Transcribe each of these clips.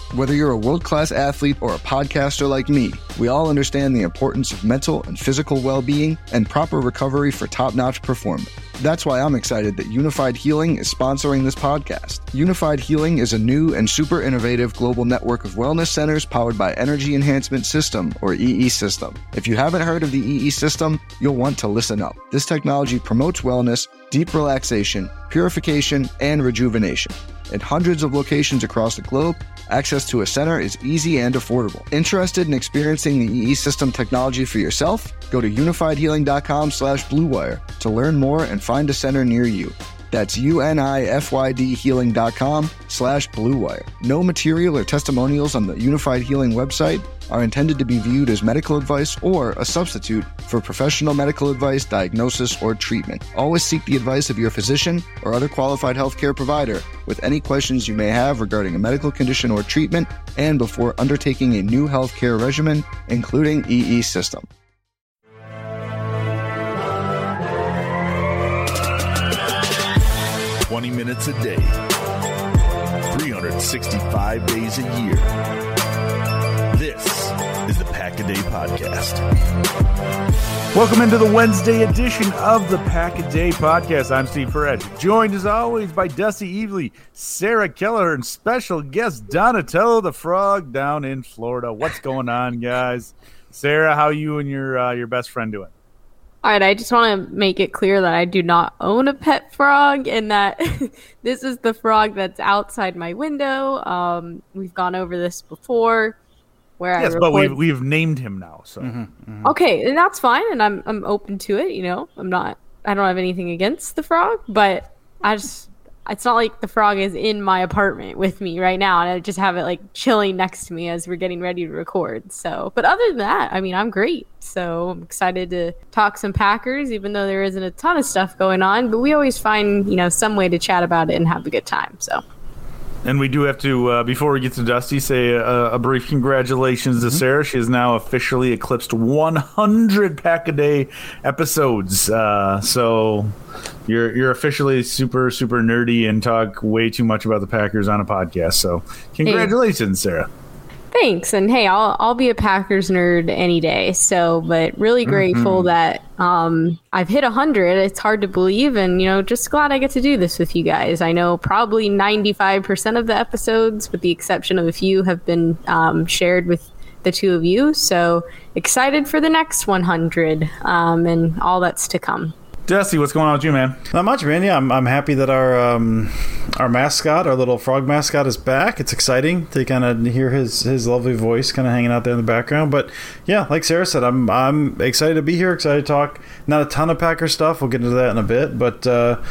Whether you're a world-class athlete or a podcaster like me, we all understand the importance of mental and physical well-being and proper recovery for top-notch performance. That's why I'm excited that Unified Healing is sponsoring this podcast. Unified Healing is a new and super innovative global network of wellness centers powered by Energy Enhancement System, or EE System. If you haven't heard of the EE System, you'll want to listen up. This technology promotes wellness, deep relaxation, purification, and rejuvenation. In hundreds of locations across the globe, access to a center is easy and affordable. Interested in experiencing the EE System technology for yourself? Go to unifiedhealing.com/bluewire to learn more and find a center near you. That's unifydhealing.com/bluewire. No material or testimonials on the Unified Healing website are intended to be viewed as medical advice or a substitute for professional medical advice, diagnosis, or treatment. Always seek the advice of your physician or other qualified healthcare provider with any questions you may have regarding a medical condition or treatment and before undertaking a new healthcare regimen, including EE System. Minutes a day, 365 days a year. This is the Pack-A-Day Podcast. Welcome into the Wednesday edition of the Pack-A-Day Podcast. I'm Steve Ferretti, joined as always by Dusty Evely, Sarah Keller, and special guest Donatello the Frog down in Florida. What's going on, guys? Sarah, how are you and your best friend doing? All right, I just want to make it clear that I do not own a pet frog and that this is the frog that's outside my window. We've gone over this before. Yes, but we've named him now. So Okay, and that's fine, and I'm open to it. You know, I don't have anything against the frog, but it's not like the frog is in my apartment with me right now, and I just have it like chilling next to me as we're getting ready to record. So, but other than that, I mean, I'm great. So I'm excited to talk some Packers, even though there isn't a ton of stuff going on, but we always find, some way to chat about it and have a good time. So. And we do have to, before we get to Dusty, say a brief congratulations to Sarah. She has now officially eclipsed 100 Pack-A-Day episodes. So you're officially super, super nerdy and talk way too much about the Packers on a podcast. So congratulations, Sarah. Thanks. And hey, I'll be a Packers nerd any day. So, but really grateful that I've hit 100. It's hard to believe, and just glad I get to do this with you guys. I know probably 95% of the episodes, with the exception of a few, have been shared with the two of you. So excited for the next 100 and all that's to come. Dusty, what's going on with you, man? Not much, man. Yeah, I'm happy that our mascot, our little frog mascot, is back. It's exciting to kind of hear his lovely voice kind of hanging out there in the background. But yeah, like Sarah said, I'm excited to be here. Excited to talk. Not a ton of Packer stuff. We'll get into that in a bit. But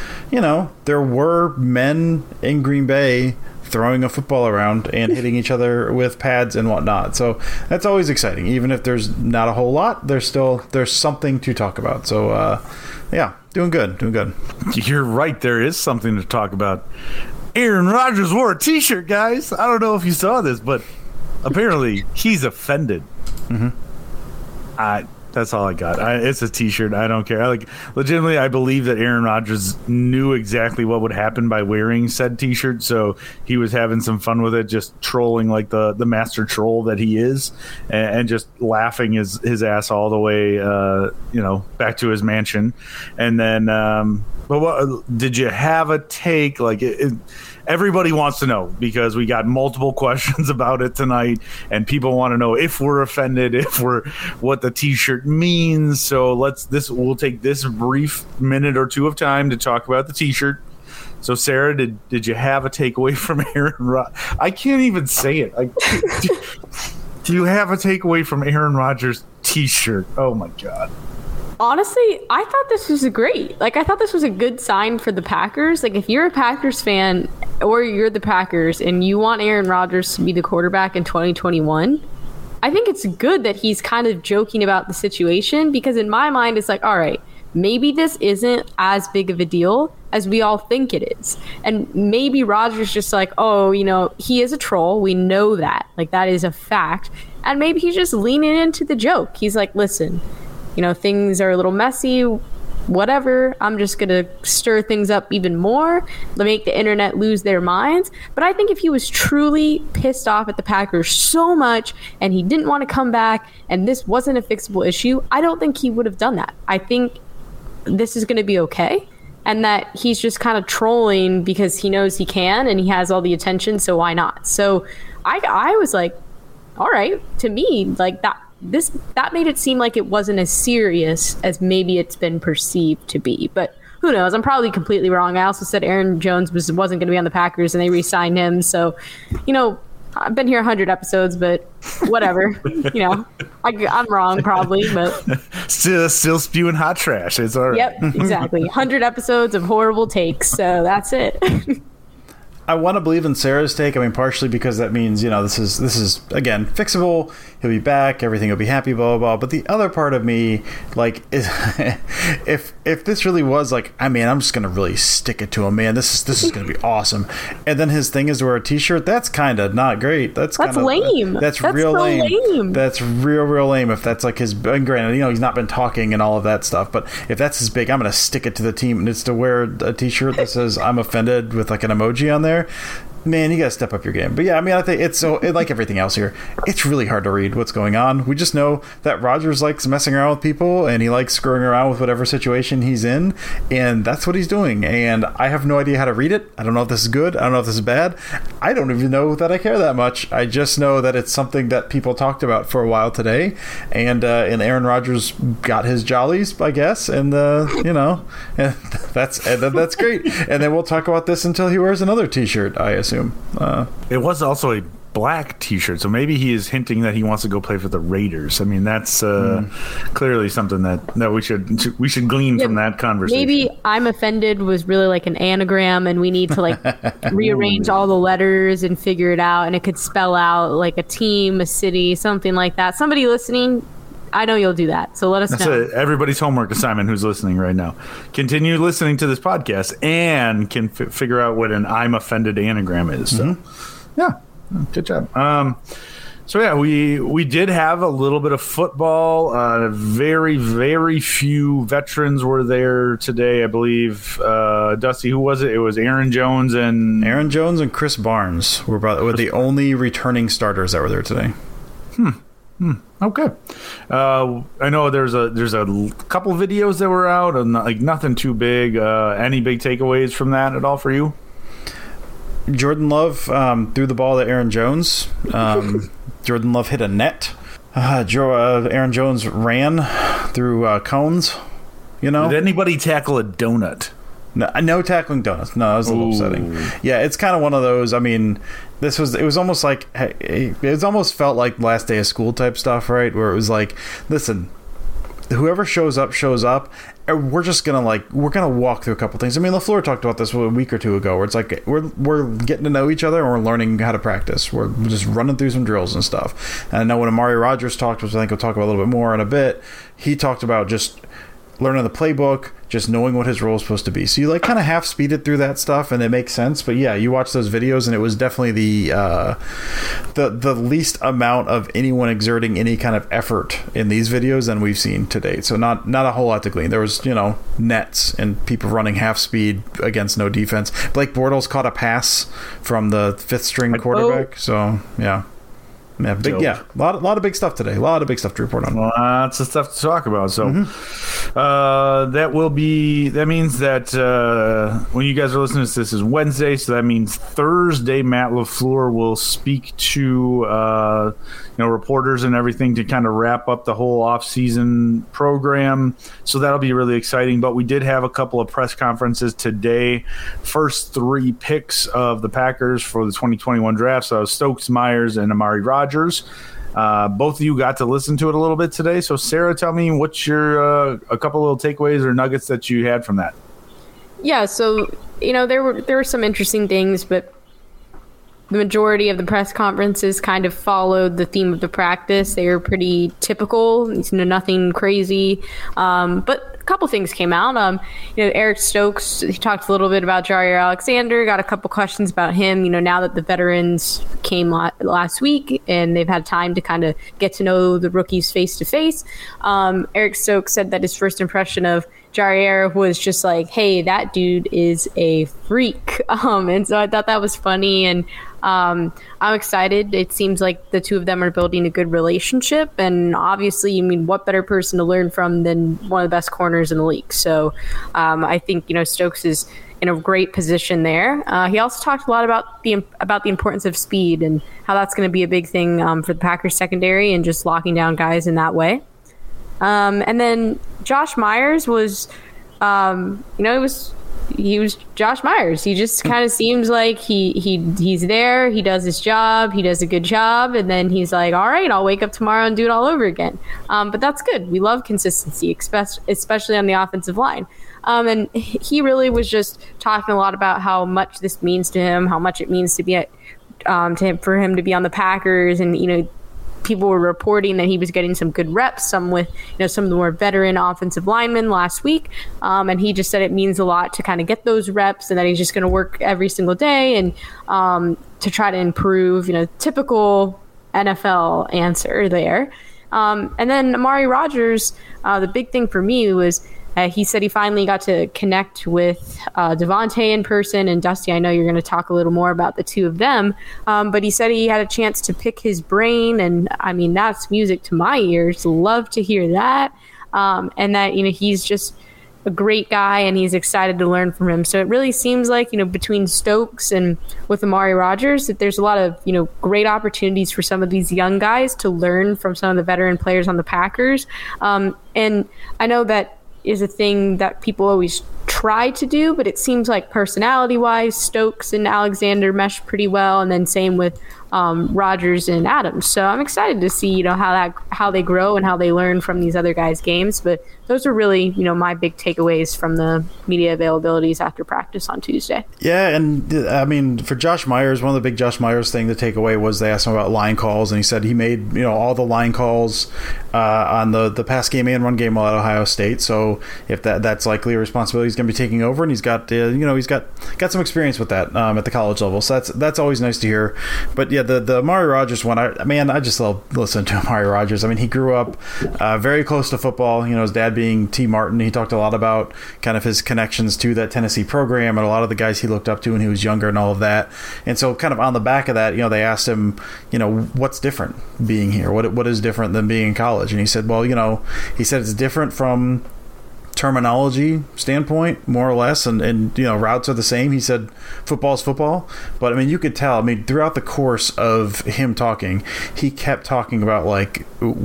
there were men in Green Bay throwing a football around and hitting each other with pads and whatnot. So that's always exciting. Even if there's not a whole lot, there's something to talk about. So yeah, doing good. You're right. There is something to talk about. Aaron Rodgers wore a T-shirt, guys. I don't know if you saw this, but apparently he's offended. That's all I got. It's a T-shirt. I don't care. Legitimately, I believe that Aaron Rodgers knew exactly what would happen by wearing said T-shirt, so he was having some fun with it, just trolling like the master troll that he is, and just laughing his ass all the way, back to his mansion. And then, but what did you have a take? Everybody wants to know, because we got multiple questions about it tonight, and people want to know if we're offended, what the T-shirt means. So we'll take this brief minute or two of time to talk about the T-shirt. So Sarah, did you have a takeaway from Aaron Rodgers? I can't even say it. Do you have a takeaway from Aaron Rodgers' T-shirt? Oh my God. Honestly, I thought this was great. I thought this was a good sign for the Packers. If you're a Packers fan or you're the Packers and you want Aaron Rodgers to be the quarterback in 2021, I think it's good that he's kind of joking about the situation, because in my mind, it's all right, maybe this isn't as big of a deal as we all think it is. And maybe Rodgers just he is a troll. We know that. That is a fact. And maybe he's just leaning into the joke. He's listen, things are a little messy. whatever, I'm just going to stir things up even more, to make the internet lose their minds. But I think if he was truly pissed off at the Packers so much and he didn't want to come back and this wasn't a fixable issue, I don't think he would have done that. I think this is going to be okay, and that he's just kind of trolling because he knows he can and he has all the attention, so why not? So I was like, all right, to me, like that made it seem like it wasn't as serious as maybe it's been perceived to be. But who knows? I'm probably completely wrong. I also said Aaron Jones wasn't going to be on the Packers, and they re-signed him. So, I've been here 100 episodes, but whatever. I'm wrong probably, but still spewing hot trash. It's all right. Yep, exactly. 100 episodes of horrible takes. So that's it. I want to believe in Sarah's take. I mean, partially because that means, this is again fixable. He'll be back. Everything will be happy. Blah blah blah. But the other part of me, like, is if this really was like, I'm just gonna really stick it to him, man. This is gonna be awesome. And then his thing is to wear a T-shirt. That's kind of not great. That's lame. That's real so lame. That's real lame. If that's like his, and granted, he's not been talking and all of that stuff. But if that's his big, I'm gonna stick it to the team, and it's to wear a T-shirt that says "I'm offended" with like an emoji on there. Man, you gotta step up your game. But yeah, I think it's like everything else here, it's really hard to read what's going on. We just know that Rodgers likes messing around with people, and he likes screwing around with whatever situation he's in, and that's what he's doing. And I have no idea how to read it. I don't know if this is good. I don't know if this is bad. I don't even know that I care that much. I just know that it's something that people talked about for a while today, and Aaron Rodgers got his jollies, I guess, and and that's great. And then we'll talk about this until he wears another T-shirt, I assume. It was also a black T-shirt, so maybe he is hinting that he wants to go play for the Raiders. I mean, that's clearly something that we should glean from that conversation. Maybe "I'm offended" was really like an anagram, and we need to like rearrange all the letters and figure it out, and it could spell out like a team, a city, something like that. Somebody listening, I know you'll do that, so let us know. That's everybody's homework assignment who's listening right now. Continue listening to this podcast and can figure out what an "I'm offended" anagram is. So, yeah, good job. So yeah, we did have a little bit of football. Very, very few veterans were there today, I believe. Dusty, who was it? It was Aaron Jones and Chris Barnes were the only returning starters that were there today. Okay. I know there's a couple videos that were out, and like nothing too big. Any big takeaways from that at all for you? Jordan Love threw the ball to Aaron Jones. Jordan Love hit a net. Aaron Jones ran through cones. Did anybody tackle a donut? No tackling donuts. No, that was a little upsetting. Yeah, it's kind of one of those. I mean, it was almost like, it almost felt like last day of school type stuff, right? Where it was like, listen, whoever shows up, and we're just gonna we're gonna walk through a couple things. I mean, LaFleur talked about this a week or two ago, where it's like we're getting to know each other and we're learning how to practice. We're just running through some drills and stuff. And I know when Amari Rodgers talked, which I think we'll talk about a little bit more in a bit, he talked about just learning the playbook, just knowing what his role is supposed to be. So you kind of half speeded through that stuff, and it makes sense. But yeah, you watch those videos, and it was definitely the least amount of anyone exerting any kind of effort in these videos than we've seen to date. So not a whole lot to glean. There was nets and people running half speed against no defense. Blake Bortles caught a pass from the fifth string quarterback. So yeah. A lot of big stuff today. A lot of big stuff to report on. Lots of stuff to talk about. So that means that when you guys are listening to this is Wednesday, so that means Thursday Matt LaFleur will speak to reporters and everything to kind of wrap up the whole off-season program. So that'll be really exciting. But we did have a couple of press conferences today. First three picks of the Packers for the 2021 draft. So Stokes, Myers, and Amari Rodgers. Both of you got to listen to it a little bit today. So Sarah, tell me what's your a couple little takeaways or nuggets that you had from that. Yeah, so there were some interesting things, but the majority of the press conferences kind of followed the theme of the practice. They were pretty typical, nothing crazy. But a couple things came out. Eric Stokes, he talked a little bit about Jaire Alexander, got a couple questions about him, now that the veterans came last week and they've had time to kind of get to know the rookies face to face. Eric Stokes said that his first impression of Jair was just like, hey, that dude is a freak. And so I thought that was funny. And I'm excited. It seems like the two of them are building a good relationship. And obviously, I mean, what better person to learn from than one of the best corners in the league? So I think, Stokes is in a great position there. He also talked a lot about the importance of speed and how that's going to be a big thing for the Packers secondary and just locking down guys in that way. And then Josh Myers was, he was Josh Myers. He just kind of seems like he's there. He does his job. He does a good job. And then he's like, all right, I'll wake up tomorrow and do it all over again. But that's good. We love consistency, especially on the offensive line. And he really was just talking a lot about how much this means to him, how much it means to be for him to be on the Packers. And, people were reporting that he was getting some good reps, some with some of the more veteran offensive linemen last week. And he just said it means a lot to kind of get those reps and that he's just going to work every single day and to try to improve, typical NFL answer there. And then Amari Rodgers, the big thing for me was he said he finally got to connect with Devontae in person. And Dusty, I know you're going to talk a little more about the two of them. But he said he had a chance to pick his brain. And I mean, that's music to my ears. Love to hear that. And that, he's just a great guy and he's excited to learn from him. So it really seems like, between Stokes and with Amari Rodgers, that there's a lot of, great opportunities for some of these young guys to learn from some of the veteran players on the Packers. And I know that is a thing that people always try to do, but it seems like personality-wise, Stokes and Alexander mesh pretty well, and then same with Rodgers and Adams. So I'm excited to see, how they grow and how they learn from these other guys' games. But those are really, my big takeaways from the media availabilities after practice on Tuesday. Yeah, and I mean, for Josh Myers, one of the big Josh Myers thing to take away was they asked him about line calls, and he said he made all the line calls on the pass game and run game while at Ohio State. So if that's likely a responsibility he's going to be taking over, and he's got he's got some experience with that at the college level. So that's always nice to hear. But yeah, the Amari Rodgers one, I just love listening to Amari Rodgers. I mean, he grew up very close to football. His dad being T. Martin. He talked a lot about kind of his connections to that Tennessee program and a lot of the guys he looked up to when he was younger and all of that. And so kind of on the back of that, they asked him, what's different being here? What is different than being in college? And he said, well, he said it's different from terminology standpoint, more or less, and routes are the same. He said football's football, but I mean, you could tell, throughout the course of him talking, he kept talking about like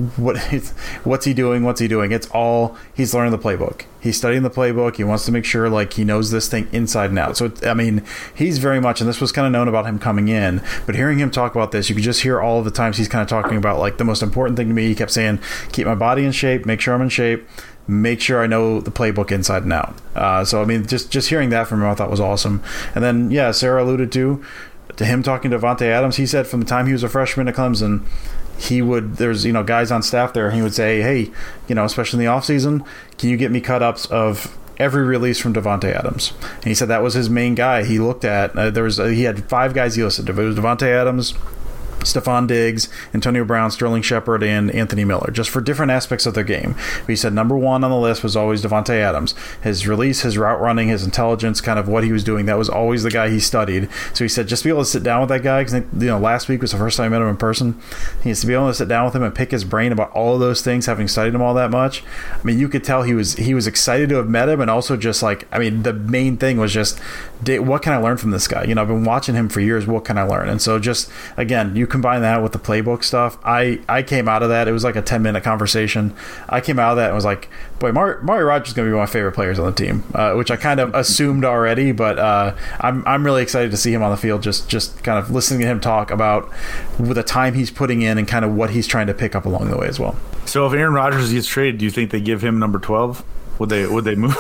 what's he doing. It's all, he's learning the playbook, he's studying the playbook, he wants to make sure like he knows this thing inside and out. So he's very much, and this was kind of known about him coming in, but hearing him talk about this, you could just hear all of the times he's kind of talking about like the most important thing to me. He kept saying, keep my body in shape, make sure I'm in shape, make sure I know the playbook inside and out. So just hearing that from him, I thought was awesome. And then Sarah alluded to him talking to Devontae Adams. He said from the time he was a freshman at Clemson, there's guys on staff there, and he would say, hey, especially in the offseason, can you get me cut-ups of every release from Devontae Adams? And he said that was his main guy he looked at. He had 5 guys he listed. It was Devontae Adams, Stephon Diggs, Antonio Brown, Sterling Shepard, and Anthony Miller, just for different aspects of their game. But he said number one on the list was always Devontae Adams. His release, his route running, his intelligence, kind of what he was doing, that was always the guy he studied. So he said just to be able to sit down with that guy, because last week was the first time I met him in person, he has to be able to sit down with him and pick his brain about all of those things, having studied him all that much. You could tell he was excited to have met him, and also just like, the main thing was just, what can I learn from this guy? I've been watching him for years, what can I learn? And so just, again, you combine that with the playbook stuff. I came out of that, it was like a 10-minute conversation. I came out of that and was like, boy, Amari Rodgers is going to be one of my favorite players on the team, which I kind of assumed already, but I'm really excited to see him on the field, just kind of listening to him talk about the time he's putting in and kind of what he's trying to pick up along the way as well. So if Aaron Rodgers gets traded, do you think they give him number 12? Would they move?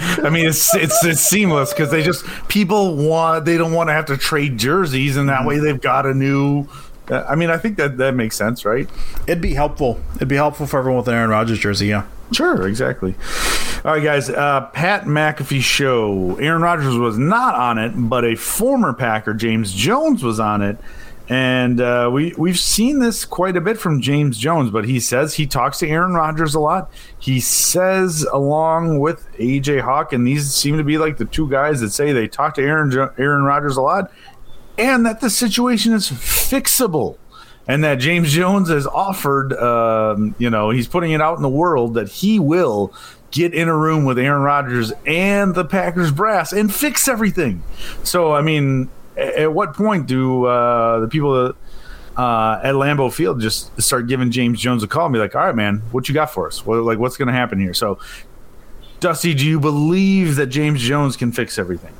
It's seamless, because they don't want to have to trade jerseys, and that way they've got a new. I think that makes sense, right? It'd be helpful. It'd be helpful for everyone with an Aaron Rodgers jersey, yeah. Sure, exactly. All right, guys. Pat McAfee show. Aaron Rodgers was not on it, but a former Packer, James Jones, was on it. And we've seen this quite a bit from James Jones, but he says he talks to Aaron Rodgers a lot. He says, along with AJ Hawk, and these seem to be like the two guys that say they talk to Aaron Rodgers a lot, and that the situation is fixable. And that James Jones has offered, he's putting it out in the world that he will get in a room with Aaron Rodgers and the Packers brass and fix everything. So, I mean, at what point do the people at Lambeau Field just start giving James Jones a call and be like, all right, man, what you got for us? What's going to happen here? So, Dusty, do you believe that James Jones can fix everything?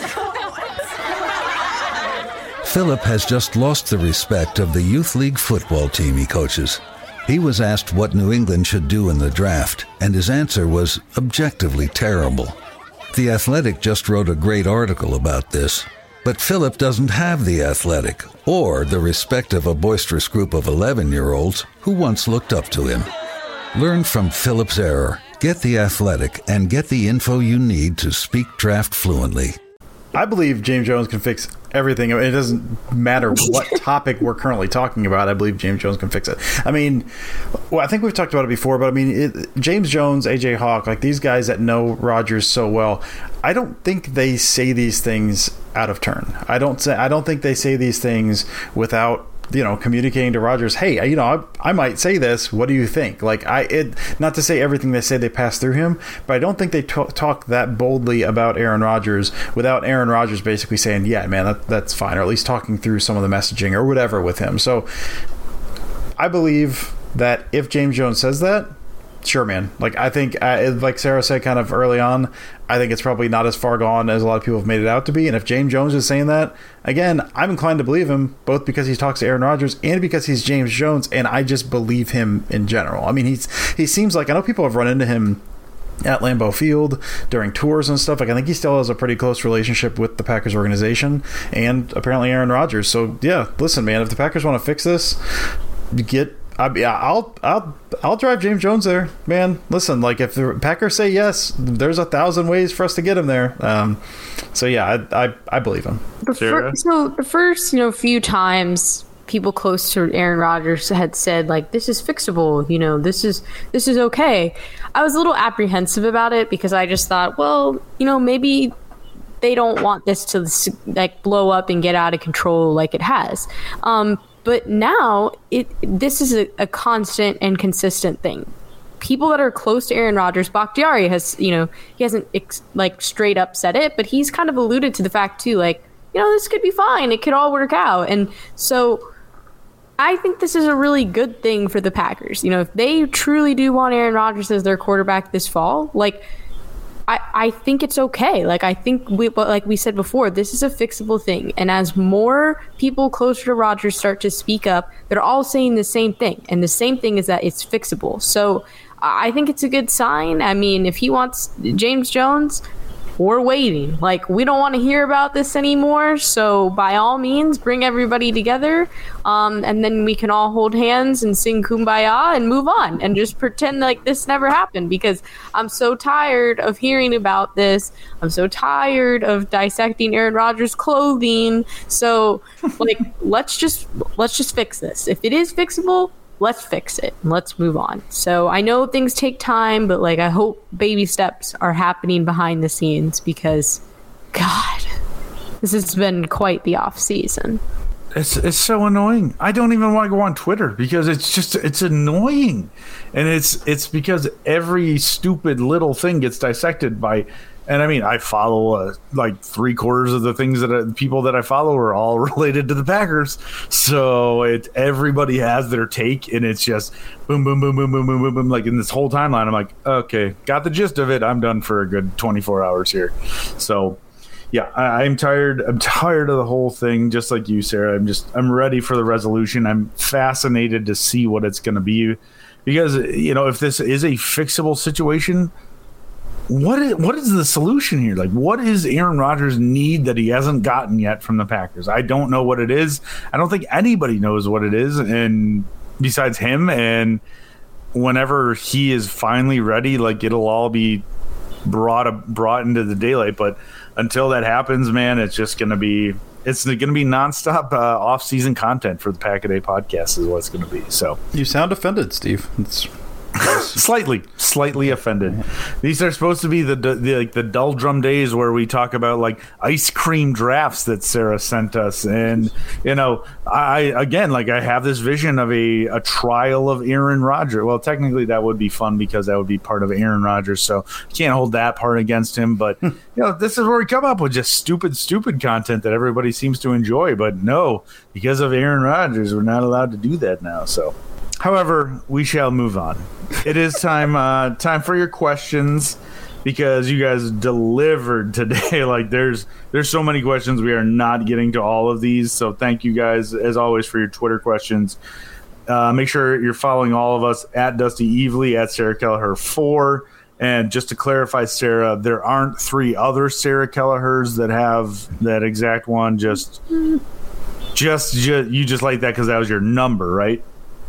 Philip has just lost the respect of the youth league football team he coaches. He was asked what New England should do in the draft, and his answer was objectively terrible. The Athletic just wrote a great article about this, but Philip doesn't have the Athletic or the respect of a boisterous group of 11-year-olds who once looked up to him. Learn from Philip's error, get the Athletic, and get the info you need to speak draft fluently. I believe James Jones can fix everything. I mean, it doesn't matter what topic we're currently talking about. I believe James Jones can fix it. I mean, I think we've talked about it before, but I mean, James Jones, AJ Hawk, like these guys that know Rodgers so well, I don't think they say these things out of turn. I don't think they say these things without communicating to Rodgers, hey, I might say this. What do you think? Like, not to say everything they say they pass through him, but I don't think they talk that boldly about Aaron Rodgers without Aaron Rodgers basically saying, yeah, man, that's fine, or at least talking through some of the messaging or whatever with him. So I believe that if James Jones says that, sure, man. Like, I think, like Sarah said kind of early on, I think it's probably not as far gone as a lot of people have made it out to be. And if James Jones is saying that, again, I'm inclined to believe him, both because he talks to Aaron Rodgers and because he's James Jones, and I just believe him in general. I mean, he seems like, I know people have run into him at Lambeau Field during tours and stuff. Like, I think he still has a pretty close relationship with the Packers organization and apparently Aaron Rodgers. So, yeah, listen, man, if the Packers want to fix this, I'll drive James Jones there, man. Listen, like, if the Packers say yes, there's 1,000 ways for us to get him there. So yeah, I believe him. The first few times people close to Aaron Rodgers had said, like, this is fixable, this is okay, I was a little apprehensive about it because I just thought, well, maybe they don't want this to like blow up and get out of control like it has. But now this is a constant and consistent thing. People that are close to Aaron Rodgers, Bakhtiari has, he hasn't straight up said it, but he's kind of alluded to the fact too, like, this could be fine. It could all work out. And so I think this is a really good thing for the Packers. If they truly do want Aaron Rodgers as their quarterback this fall, like, I think it's okay. Like, I think like we said before, this is a fixable thing. And as more people closer to Rodgers start to speak up, they're all saying the same thing. And the same thing is that it's fixable. So I think it's a good sign. I mean, if he wants James Jones, we're waiting. Like, we don't want to hear about this anymore. So by all means, bring everybody together. And then we can all hold hands and sing Kumbaya and move on and just pretend like this never happened, because I'm so tired of hearing about this. I'm so tired of dissecting Aaron Rodgers' clothing. So like, let's just fix this. If it is fixable, let's fix it and let's move on. So I know things take time, but like, I hope baby steps are happening behind the scenes, because God, this has been quite the off season. It's so annoying. I don't even want to go on Twitter because it's annoying. And it's because every stupid little thing gets dissected by, and I mean, I follow like 3/4 of the things that people that I follow are all related to the Packers. So everybody has their take, and it's just boom, boom, boom, boom, boom, boom, boom, boom. Like, in this whole timeline, I'm like, okay, got the gist of it. I'm done for a good 24 hours here. So yeah, I'm tired. I'm tired of the whole thing. Just like you, Sarah. I'm ready for the resolution. I'm fascinated to see what it's going to be, because if this is a fixable situation, what is the solution here? Like, what is Aaron Rodgers' need that he hasn't gotten yet from the Packers? I don't know what it is. I don't think anybody knows what it is, and besides him. And whenever he is finally ready, like, it'll all be brought into the daylight. But until that happens, man, it's just going to be it's going to be nonstop off-season content for the Pack-A-Day podcast is what it's going to be. So you sound offended, Steve. It's slightly offended. These are supposed to be the dull drum days where we talk about like ice cream drafts that Sarah sent us, and I have this vision of a trial of Aaron Rodgers. Well, technically that would be fun because that would be part of Aaron Rodgers, so can't hold that part against him. But this is where we come up with just stupid content that everybody seems to enjoy. But no, because of Aaron Rodgers, we're not allowed to do that now. So. However, we shall move on. It is time for your questions because you guys delivered today. Like there's so many questions. We are not getting to all of these. So thank you guys, as always, for your Twitter questions. Make sure you're following all of us at Dusty Evely, at Sarah Kelleher 4. And just to clarify, Sarah, there aren't 3 other Sarah Kellehers that have that exact one. Just you just like that because that was your number, right?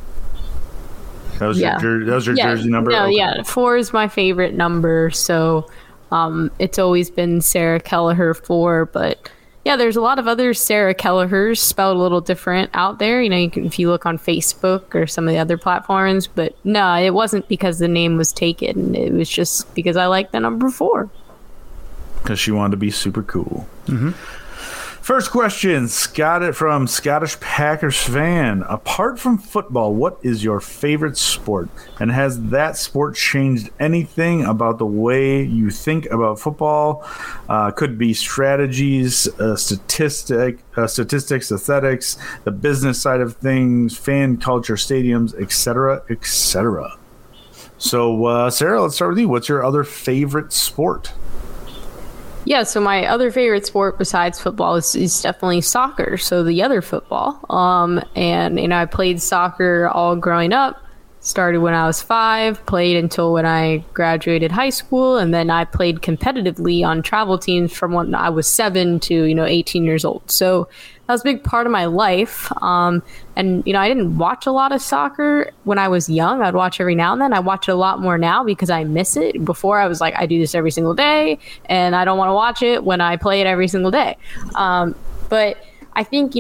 That was your jersey number? No, yeah. 4 is my favorite number. So it's always been Sarah Kelleher 4. But yeah, there's a lot of other Sarah Kellehers spelled a little different out there. If you look on Facebook or some of the other platforms. But no, it wasn't because the name was taken. It was just because I like the number 4. Because she wanted to be super cool. Mm-hmm. First question, from Scottish Packers fan. Apart from football, what is your favorite sport? And has that sport changed anything about the way you think about football? Could be strategies, statistics, aesthetics, the business side of things, fan culture, stadiums, etc., etc. So, Sarah, let's start with you. What's your other favorite sport? Yeah, so my other favorite sport besides football is definitely soccer. So the other football. And I played soccer all growing up. Started when I was 5, played until when I graduated high school, and then I played competitively on travel teams from when I was 7 to 18 years old. So that was a big part of my life. And I didn't watch a lot of soccer when I was young. I'd watch every now and then. I watch it a lot more now because I miss it. Before I was like, I do this every single day, and I don't want to watch it when I play it every single day. But I think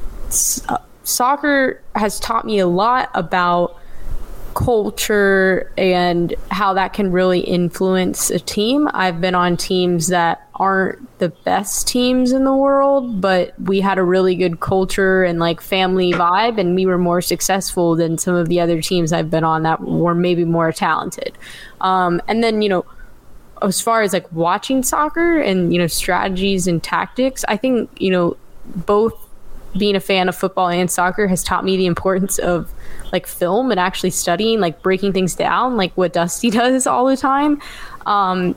soccer has taught me a lot about culture and how that can really influence a team. I've been on teams that aren't the best teams in the world, but we had a really good culture and like family vibe, and we were more successful than some of the other teams I've been on that were maybe more talented. And then, as far as like watching soccer and, strategies and tactics, I think, both being a fan of football and soccer has taught me the importance of like film and actually studying, like breaking things down, like what Dusty does all the time. I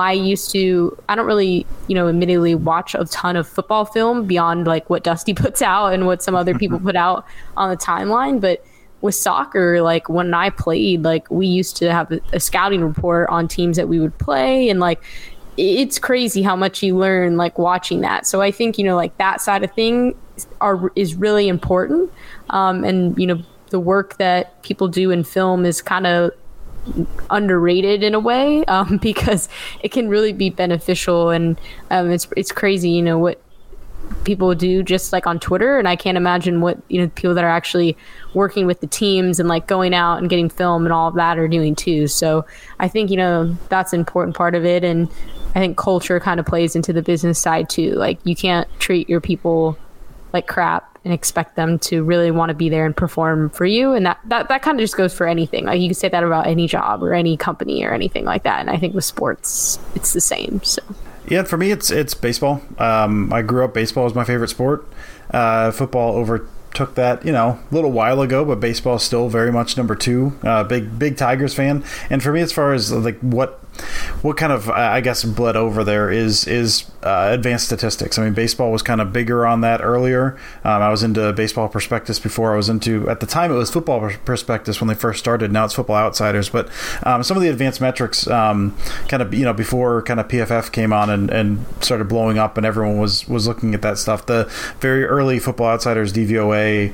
don't really, admittedly watch a ton of football film beyond like what Dusty puts out and what some other people put out on the timeline. But with soccer, like when I played, like we used to have a scouting report on teams that we would play, and like it's crazy how much you learn like watching that. So I think, like that side of thing is really important. And, the work that people do in film is kind of underrated in a way, because it can really be beneficial. And it's crazy, what people do just like on Twitter. And I can't imagine what, people that are actually working with the teams and like going out and getting film and all of that are doing too. So I think, that's an important part of it. And I think culture kind of plays into the business side too. Like you can't treat your people like crap and expect them to really want to be there and perform for you. And that kind of just goes for anything. Like you can say that about any job or any company or anything like that. And I think with sports, it's the same. So yeah, for me, it's baseball. I grew up, baseball was my favorite sport. Football overtook that, a little while ago, but baseball is still very much number 2. Big Tigers fan. And for me, as far as like what kind of, I guess, bled over there is advanced statistics. I mean, baseball was kind of bigger on that earlier. I was into Baseball Prospectus before. I was into, at the time, it was Football Prospectus when they first started. Now it's Football Outsiders. But some of the advanced metrics, kind of, before kind of PFF came on and started blowing up and everyone was looking at that stuff. The very early Football Outsiders, DVOA,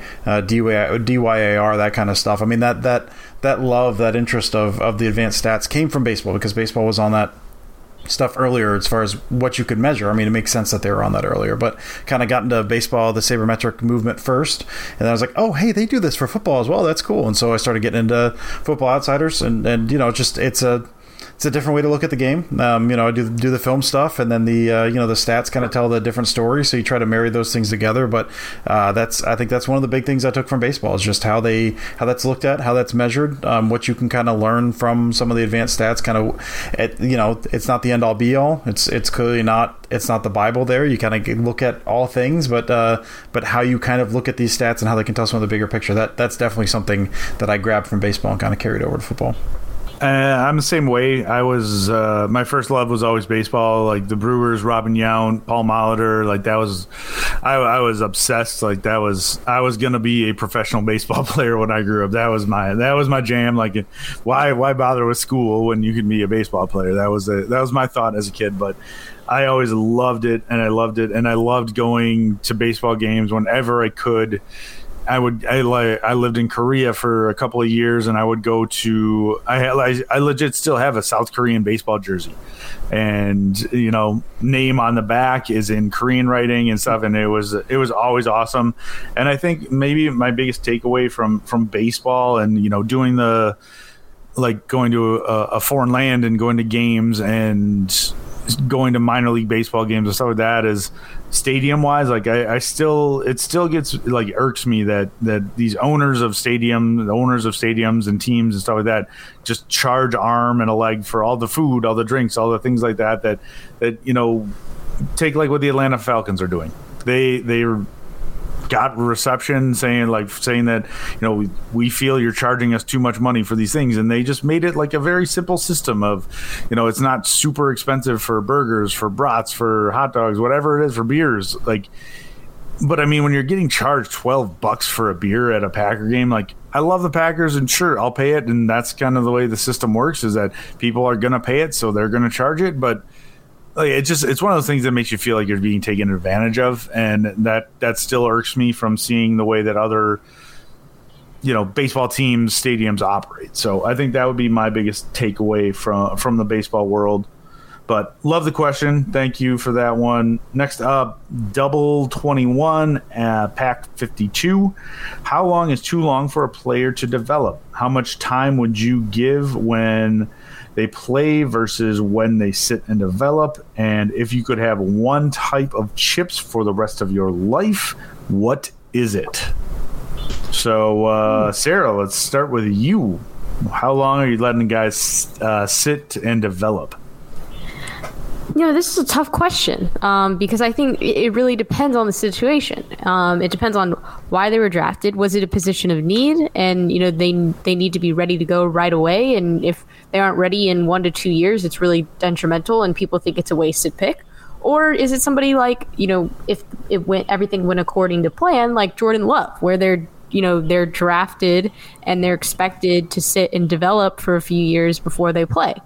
DYAR, that kind of stuff. I mean, that love, that interest of the advanced stats came from baseball because baseball was on that stuff earlier as far as what you could measure. I mean, it makes sense that they were on that earlier, but kind of got into baseball, the sabermetric movement first. And I was like, oh, hey, they do this for football as well. That's cool. And so I started getting into Football Outsiders and just it's a different way to look at the game. I do the film stuff, and then the stats kind of tell the different stories. So you try to marry those things together. But I think that's one of the big things I took from baseball is just how that's looked at, how that's measured, what you can kind of learn from some of the advanced stats. Kind of, it's not the end all be all. It's clearly not. It's not the Bible there. You kind of look at all things, but how you kind of look at these stats and how they can tell some of the bigger picture. That's definitely something that I grabbed from baseball and kind of carried over to football. I'm the same way. I was my first love was always baseball, like the Brewers, Robin Yount, Paul Molitor. Like that was, I was obsessed. Like I was gonna be a professional baseball player when I grew up. That was my jam. Like, why bother with school when you could be a baseball player? That was my thought as a kid. But I always loved it, and I loved going to baseball games whenever I could. I lived in Korea for a couple of years, and I would go to. I legit still have a South Korean baseball jersey, and name on the back is in Korean writing and stuff, and it was always awesome. And I think maybe my biggest takeaway from baseball and doing going to a foreign land and going to games and going to minor league baseball games and stuff like that is stadium wise. Like it still gets like irks me that these owners of stadiums and teams and stuff like that just charge arm and a leg for all the food, all the drinks, all the things like that take like what the Atlanta Falcons are doing. They got reception saying that we feel you're charging us too much money for these things, and they just made it like a very simple system of it's not super expensive for burgers, for brats, for hot dogs, whatever it is, for beers. Like, but I mean, when you're getting charged $12 for a beer at a Packer game, like, I love the Packers and sure, I'll pay it, and that's kind of the way the system works, is that people are gonna pay it, so they're gonna charge it. But like, it's one of those things that makes you feel like you're being taken advantage of, and that still irks me from seeing the way that other baseball teams, stadiums operate. So I think that would be my biggest takeaway from the baseball world. But love the question. Thank you for that one. Next up, Double 21, Pack 52. How long is too long for a player to develop? How much time would you give when they play versus when they sit and develop? And if you could have one type of chips for the rest of your life, what is it? So, Sarah, let's start with you. How long are you letting guys sit and develop? This is a tough question because I think it really depends on the situation. It depends on why they were drafted. Was it a position of need? And, they need to be ready to go right away. And if they aren't ready in 1 to 2 years, it's really detrimental and people think it's a wasted pick. Or is it somebody like, if everything went according to plan, like Jordan Love, where they're drafted and they're expected to sit and develop for a few years before they play.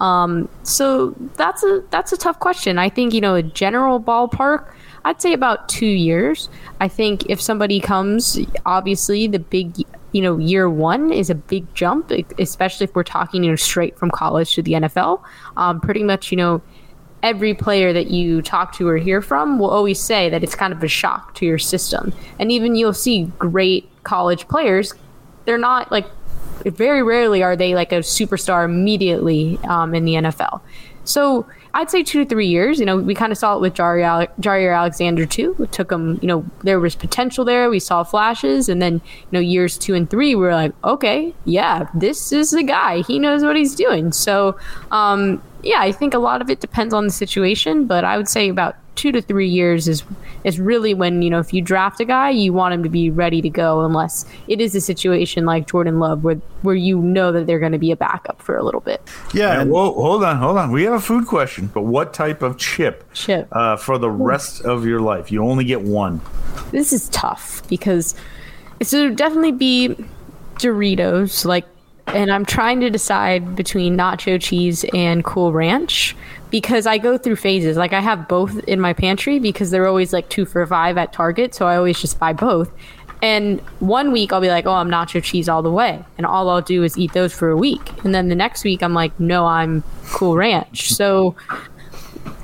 So that's a tough question. I think, a general ballpark, I'd say about 2 years. I think if somebody comes, obviously the big, year one is a big jump, especially if we're talking, straight from college to the NFL. Pretty much, every player that you talk to or hear from will always say that it's kind of a shock to your system. And even you'll see great college players, they're not like, very rarely are they like a superstar immediately in the NFL. So I'd say 2 to 3 years. We kind of saw it with Jair Alexander too. It took him, there was potential there. We saw flashes, and then years 2 and 3, we're like, okay, yeah, this is the guy. He knows what he's doing. So I think a lot of it depends on the situation, but I would say about 2 to 3 years is really when, if you draft a guy, you want him to be ready to go, unless it is a situation like Jordan Love where that they're going to be a backup for a little bit. Yeah. And whoa, hold on. We have a food question, but what type of chip for the rest of your life? You only get one. This is tough because it would definitely be Doritos, and I'm trying to decide between nacho cheese and Cool Ranch because I go through phases. Like, I have both in my pantry because they're always 2 for $5 at Target, so I always just buy both. And 1 week I'll be like, oh, I'm nacho cheese all the way, and all I'll do is eat those for a week. And then the next week I'm like, no, I'm Cool Ranch. So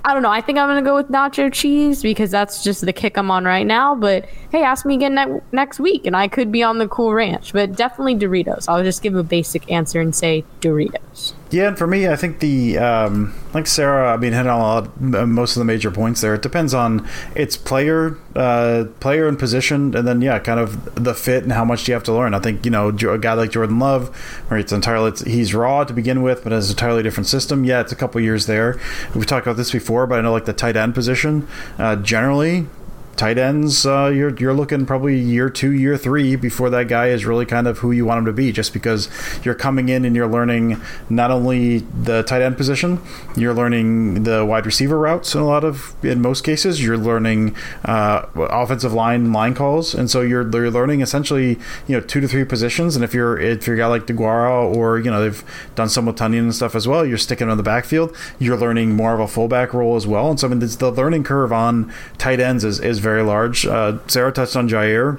I don't know. I think I'm going to go with nacho cheese because that's just the kick I'm on right now. But hey, ask me again next week and I could be on the Cool Ranch. But definitely Doritos. I'll just give a basic answer and say Doritos. Yeah, and for me, I think the like Sarah, I mean, hit on most of the major points there. It depends on its player and position, and then kind of the fit and how much do you have to learn. I think a guy like Jordan Love, where he's raw to begin with, but has an entirely different system. Yeah, it's a couple years there. We've talked about this before, but I know like the tight end position, generally. Tight ends, you're looking probably year 2, year 3 before that guy is really kind of who you want him to be, just because you're coming in and you're learning not only the tight end position, you're learning the wide receiver routes in most cases, you're learning offensive line calls, and so you're learning essentially 2 to 3 positions. And if you're a guy like DeGuara or they've done some with Tunyon and stuff as well, you're sticking on the backfield, you're learning more of a fullback role as well. And so I mean, the learning curve on tight ends is very large. Sarah touched on Jair.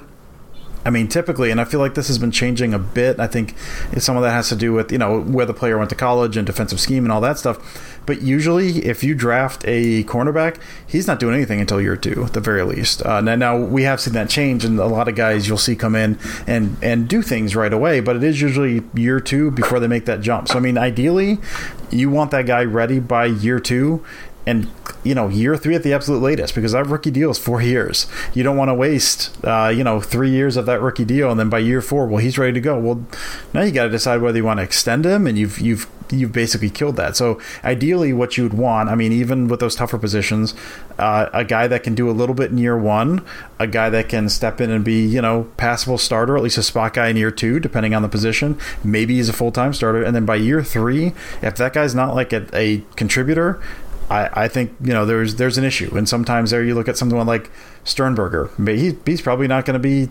I mean, typically, and I feel like this has been changing a bit. I think some of that has to do with, where the player went to college and defensive scheme and all that stuff. But usually, if you draft a cornerback, he's not doing anything until year 2, at the very least. Now, we have seen that change, and a lot of guys you'll see come in and do things right away. But it is usually year 2 before they make that jump. So, I mean, ideally, you want that guy ready by year 2. And, year 3 at the absolute latest, because that rookie deal is 4 years. You don't want to waste, 3 years of that rookie deal, and then by year 4, well, he's ready to go. Well, now you got to decide whether you want to extend him, and you've basically killed that. So ideally, what you would want, I mean, even with those tougher positions, a guy that can do a little bit in year 1, a guy that can step in and be, passable starter, at least a spot guy in year 2, depending on the position. Maybe he's a full-time starter, and then by year 3, if that guy's not like a contributor, I think there's an issue, and sometimes there you look at someone like Sternberger. He's probably not going to be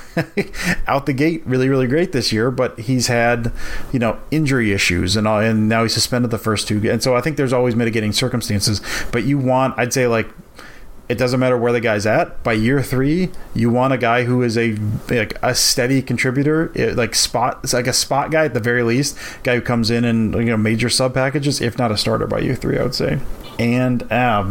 out the gate really, really great this year, but he's had injury issues and now he's suspended the first 2, and so I think there's always mitigating circumstances. But I'd say like, it doesn't matter where the guy's at. By year 3, you want a guy who is a steady contributor, like a spot guy at the very least, guy who comes in and major sub packages, if not a starter by year 3, I would say. And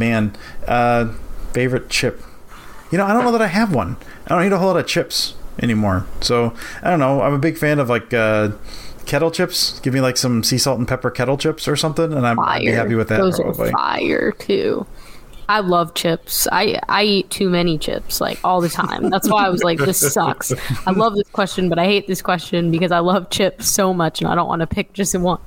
favorite chip. I don't know that I have one. I don't eat a whole lot of chips anymore, so I don't know. I'm a big fan of like kettle chips. Give me like some sea salt and pepper kettle chips or something, and I'd be happy with that. Those probably. Are fire too. I love chips. I eat too many chips, like, all the time. That's why I was like, this sucks. I love this question, but I hate this question because I love chips so much and I don't want to pick just one.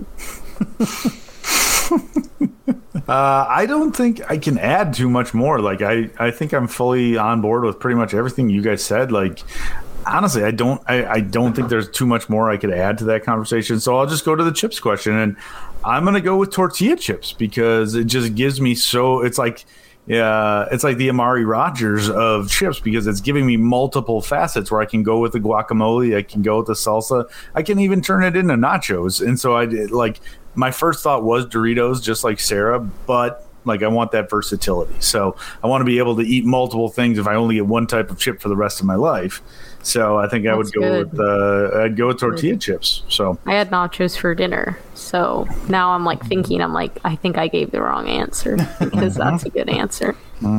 I don't think I can add too much more. Like, I think I'm fully on board with pretty much everything you guys said. Like, honestly, I don't think there's too much more I could add to that conversation. So I'll just go to the chips question, and I'm going to go with tortilla chips because it just gives me it's like the Amari Rodgers of chips, because it's giving me multiple facets where I can go with the guacamole, I can go with the salsa, I can even turn it into nachos. And so my first thought was Doritos, just like Sarah, but like I want that versatility. So I want to be able to eat multiple things if I only get one type of chip for the rest of my life. So I think I would go with tortilla chips. So I had nachos for dinner. So now I'm like thinking, I think I gave the wrong answer because that's a good answer.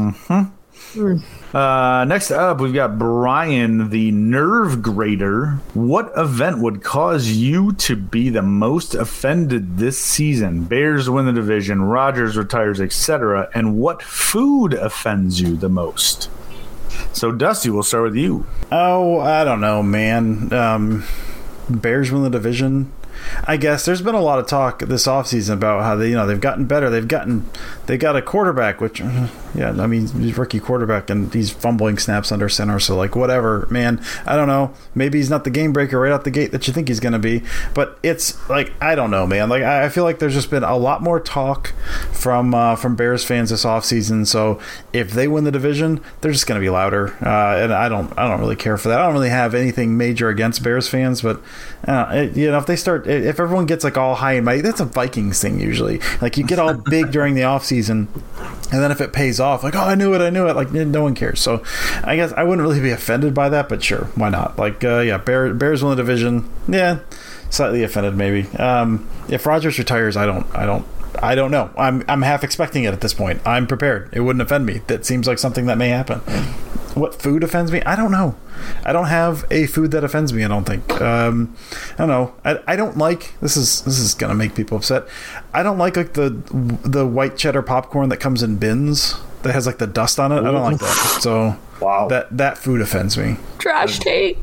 Next up, we've got Brian, the Nerve Grader. What event would cause you to be the most offended this season? Bears win the division, Rodgers retires, etc. And what food offends you the most? So, Dusty, we'll start with you. Oh, I don't know, man. Bears win the division. I guess there's been a lot of talk this offseason about how they've gotten better. They got a quarterback, which he's rookie quarterback and he's fumbling snaps under center. So like whatever, man. I don't know. Maybe he's not the game breaker right out the gate that you think he's going to be. But it's like I don't know, man. Like I feel like there's just been a lot more talk from Bears fans this offseason. So if they win the division, they're just going to be louder. And I don't really care for that. I don't really have anything major against Bears fans, but if they start. If everyone gets like all high and mighty, that's a Vikings thing usually. Like you get all big during the off season, and then if it pays off, like, oh, I knew it, like no one cares. So I guess I wouldn't really be offended by that, but sure, why not? Like, Bears win the division. Yeah, slightly offended maybe. If Rodgers retires, I don't I don't know. I'm half expecting it at this point. I'm prepared. It wouldn't offend me. That seems like something that may happen. What food offends me? I don't know. I don't have a food that offends me, I don't think. I don't know. I don't like, this is gonna make people upset. I don't like the white cheddar popcorn that comes in bins that has like the dust on it. I don't like that. So wow, that food offends me. Trash take.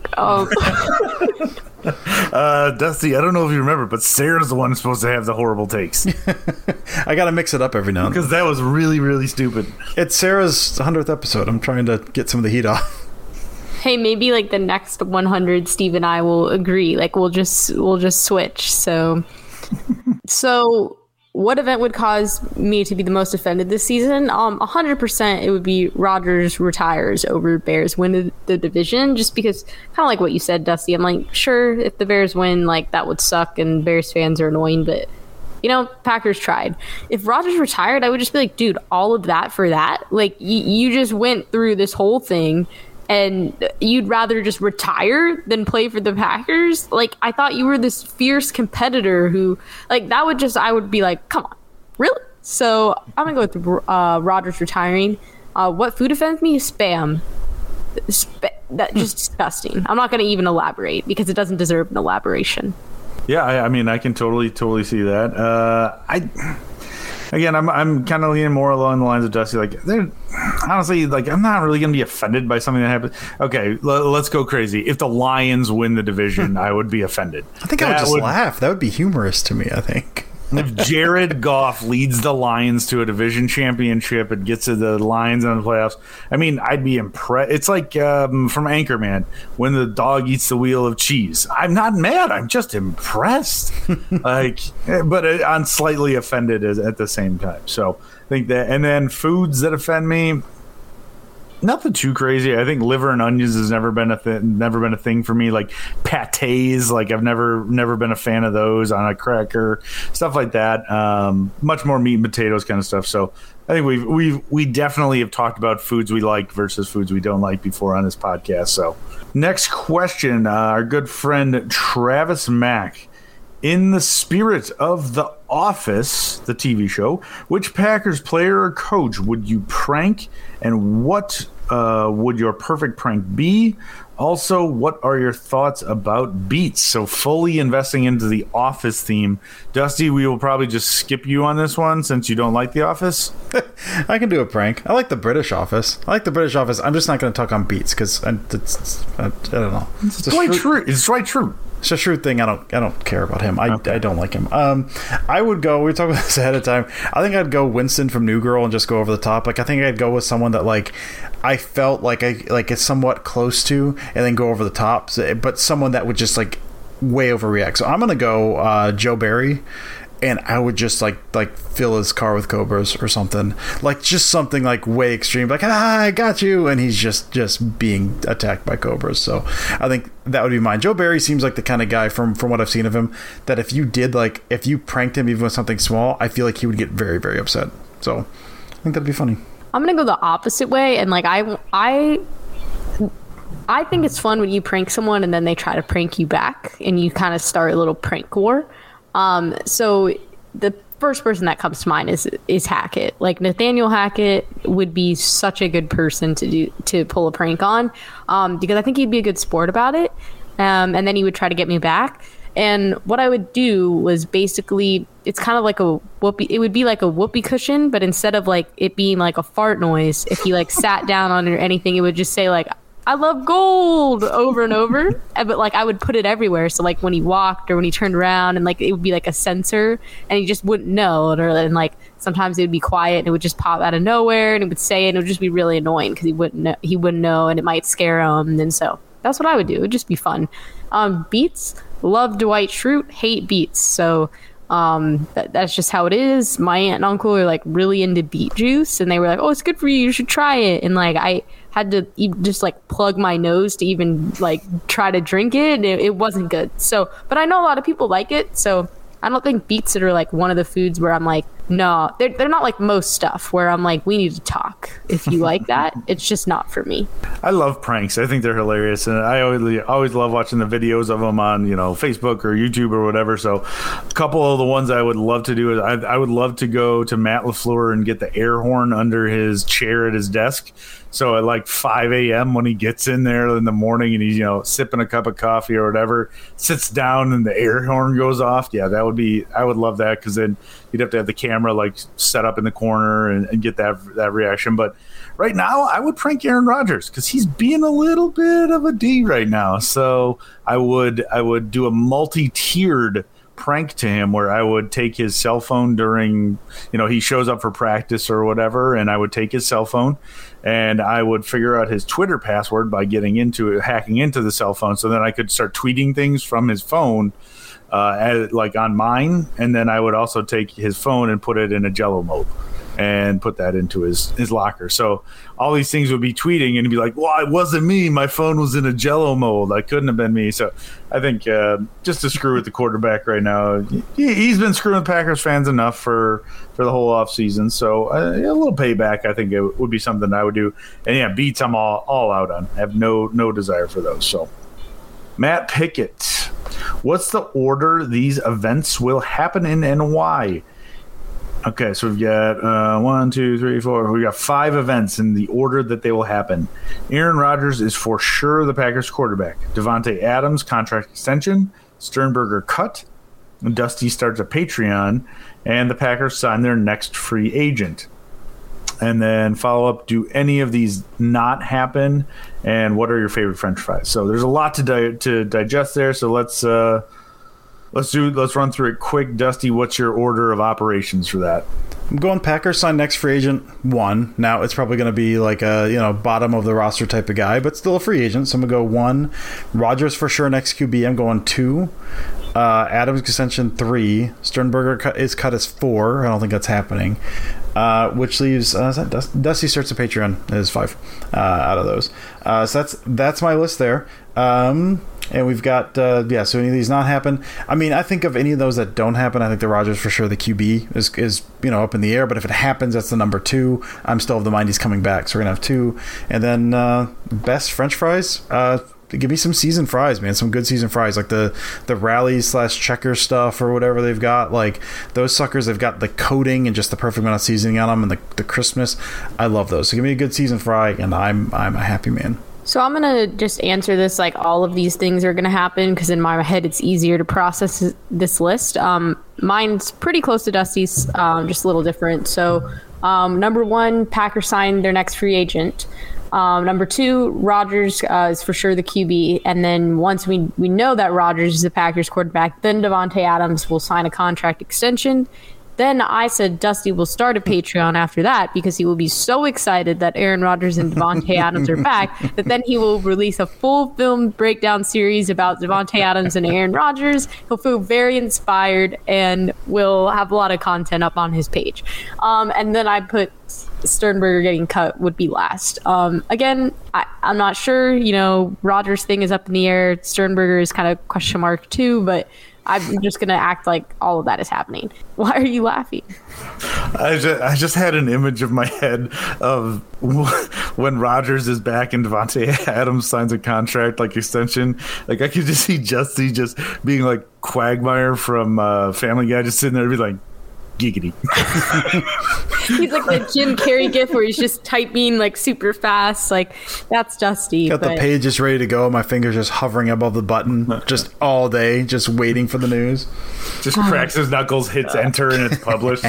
Dusty, I don't know if you remember, but Sarah's the one who's supposed to have the horrible takes. I gotta mix it up every now and then. Because that was really, really stupid. It's Sarah's 100th episode. I'm trying to get some of the heat off. Hey, maybe like the next 100, Steve and I will agree. Like we'll just switch. So what event would cause me to be the most offended this season? 100% it would be Rodgers retires over Bears win the division, just because kind of like what you said, Dusty. I'm like, sure, if the Bears win, like that would suck and Bears fans are annoying, but you know, Packers tried. If Rodgers retired, I would just be like, dude, all of that for that? Like you just went through this whole thing and you'd rather just retire than play for the Packers? Like, I thought you were this fierce competitor who, like, I would be like, come on, really? So I'm going to go with Rodgers retiring. What food offends me? Spam. That's just disgusting. I'm not going to even elaborate because it doesn't deserve an elaboration. Yeah, I mean, I can totally see that. I'm kind of leaning more along the lines of Dusty. Like, honestly, like, I'm not really going to be offended by something that happens. Okay, let's go crazy. If the Lions win the division, I would be offended. I think I would just laugh. That would be humorous to me, I think. If Jared Goff leads the Lions to a division championship and gets to the Lions in the playoffs, I mean, I'd be impressed. It's like from Anchorman, when the dog eats the wheel of cheese. I'm not mad. I'm just impressed. But I'm slightly offended at the same time. So I think that. And then foods that offend me, nothing too crazy. I think liver and onions has never been a thing for me. Like pâtés, like I've never been a fan of those on a cracker, stuff like that. Much more meat and potatoes kind of stuff. So I think we definitely have talked about foods we like versus foods we don't like before on this podcast. So next question, our good friend Travis Mack. In the spirit of The Office, the TV show, which Packers player or coach would you prank, and what would your perfect prank be? Also, what are your thoughts about Beats? So fully investing into the Office theme. Dusty, we will probably just skip you on this one since you don't like The Office. I can do a prank. I like the British Office. I'm just not going to talk on Beats because I don't know. It's quite true. It's quite true. It's a shrewd thing. I don't care about him. I don't like him. I would go. We were talking about this ahead of time. I think I'd go Winston from New Girl and just go over the top. Like I think I'd go with someone that like I felt like it's somewhat close to, and then go over the top. But someone that would just like way overreact. So I'm gonna go Joe Barry. And I would just like fill his car with cobras or something, like just something like way extreme, like I got you, and he's just being attacked by cobras. So I think that would be mine. Joe Barry seems like the kind of guy from what I've seen of him that if you pranked him even with something small, I feel like he would get very, very upset. So I think that'd be funny. I'm gonna go the opposite way, and like I think it's fun when you prank someone and then they try to prank you back, and you kind of start a little prank war. So the first person that comes to mind is Hackett. Like Nathaniel Hackett would be such a good person to pull a prank on, because I think he'd be a good sport about it. And then he would try to get me back. And what I would do was basically, it's kind of like a whoopee. It would be like a whoopee cushion, but instead of like it being like a fart noise, if he like sat down on it or anything, it would just say like, I love gold over and over. But like I would put it everywhere. So like when he walked or when he turned around, and like it would be like a sensor, and he just wouldn't know. And like sometimes it would be quiet and it would just pop out of nowhere, and it would say it, and it would just be really annoying because he wouldn't know, and it might scare him. And so that's what I would do. It would just be fun. Beats, love Dwight Schrute, hate Beats. So that's just how it is. My aunt and uncle are like really into beet juice, and they were like, oh, it's good for you, you should try it. And like I had to just like plug my nose to even like try to drink it. It wasn't good. So, but I know a lot of people like it, so I don't think beets are like one of the foods where I'm like, no, they're not like most stuff where I'm like, we need to talk. If you like that, it's just not for me. I love pranks. I think they're hilarious, and I always love watching the videos of them on Facebook or YouTube or whatever. So a couple of the ones I would love to do is I would love to go to Matt LaFleur and get the air horn under his chair at his desk. So at like 5 a.m. when he gets in there in the morning and he's sipping a cup of coffee or whatever, sits down and the air horn goes off. Yeah, I would love that, because then you'd have to have the camera like set up in the corner and get that reaction. But right now, I would prank Aaron Rodgers because he's being a little bit of a D right now. So I would do a multi-tiered prank to him where I would take his cell phone during, he shows up for practice or whatever, and I would take his cell phone and I would figure out his Twitter password by hacking into the cell phone, so then I could start tweeting things from his phone on mine, and then I would also take his phone and put it in a Jello mode and put that into his locker. So all these things would be tweeting and he'd be like, well, it wasn't me. My phone was in a Jello mold. That couldn't have been me. So I think just to screw with the quarterback right now, he's been screwing Packers fans enough for the whole offseason. So a little payback, I think it would be something I would do. And yeah, beats I'm all out on. I have no desire for those. So Matt Pickett, what's the order these events will happen in and why? Okay, so we've got 1, 2, 3, 4. We got 5 events in the order that they will happen. Aaron Rodgers is for sure the Packers quarterback. Davante Adams contract extension. Sternberger cut. Dusty starts a Patreon, and the Packers sign their next free agent. And then follow up: do any of these not happen? And what are your favorite French fries? So there's a lot to digest there. So let's run through it quick. Dusty, what's your order of operations for that? I'm going Packers sign next free agent 1. Now it's probably going to be like a bottom of the roster type of guy, but still a free agent. So I'm going to go 1. Rodgers for sure next QB. I'm going 2. Adams extension 3. Sternberger is cut as 4. I don't think that's happening. Which leaves Dusty starts a Patreon is 5 out of those. So that's my list there. And we've got so any of these not happen. I mean, I think of any of those that don't happen, I think the Rodgers for sure the QB is up in the air. But if it happens, that's the number 2. I'm still of the mind he's coming back, so we're gonna have 2. And then best French fries. Give me some seasoned fries, man. Some good seasoned fries, like the rally/checker stuff or whatever they've got. Like those suckers, they've got the coating and just the perfect amount of seasoning on them, and the crispness. I love those. So give me a good seasoned fry, and I'm a happy man. So I'm going to just answer this like all of these things are going to happen, because in my head it's easier to process this list. Mine's pretty close to Dusty's, just a little different. So number 1, Packers signed their next free agent. Number 2, Rodgers is for sure the QB. And then once we know that Rodgers is the Packers quarterback, then Davante Adams will sign a contract extension. Then I said Dusty will start a Patreon after that, because he will be so excited that Aaron Rodgers and Davante Adams are back that then he will release a full film breakdown series about Davante Adams and Aaron Rodgers. He'll feel very inspired and will have a lot of content up on his page. And then I put Sternberger getting cut would be last. Again, I'm not sure. Rodgers' thing is up in the air. Sternberger is kind of question mark too, but I'm just going to act like all of that is happening. Why are you laughing? I just had an image of my head of when Rodgers is back and Davante Adams signs a contract like extension. Like I could just see Justy just being like Quagmire from Family Guy, just sitting there and be like, giggity. He's like the Jim Carrey gif where he's just typing like super fast. Like that's Dusty. Got the page just ready to go. My fingers just hovering above the button just all day, just waiting for the news. Just cracks his knuckles, hits enter, and it's published.